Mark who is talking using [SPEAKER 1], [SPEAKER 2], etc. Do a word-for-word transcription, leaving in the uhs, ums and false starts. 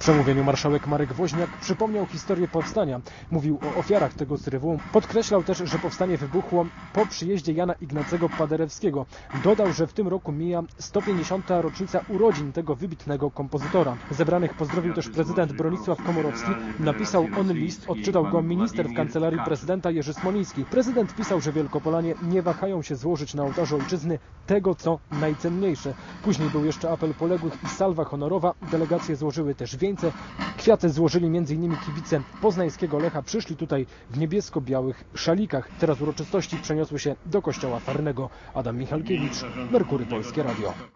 [SPEAKER 1] przemówieniu marszałek Marek Woźniak przypomniał historię powstania. Mówił o ofiarach tego zrywu. Podkreślał też, że powstanie wybuchło po przyjeździe Jana Ignacego Paderewskiego. Dodał, że w tym roku mija sto pięćdziesiąta rocznica urodzin tego wybitnego kompozytora. Zebranych pozdrowił też prezydent Bronisław Komorowski. Napisał on list, odczytał go minister w kancelarii prezydenta Jerzy Smoliński. Prezydent pisał, że Wielkopolanie nie wahają się złożyć na ołtarzu ojczyzny tego, co najcenniejsze. Później był jeszcze apel poległych i salwa honorowa. Delegacje złożyły też wieńce. Kwiaty złożyli między innymi kibice poznańskiego Lecha. Przyszli tutaj w niebiesko-białych szalikach. Teraz uroczystości przeniosły się do kościoła Farnego. Adam Michalkiewicz, Merkury Polskie Radio.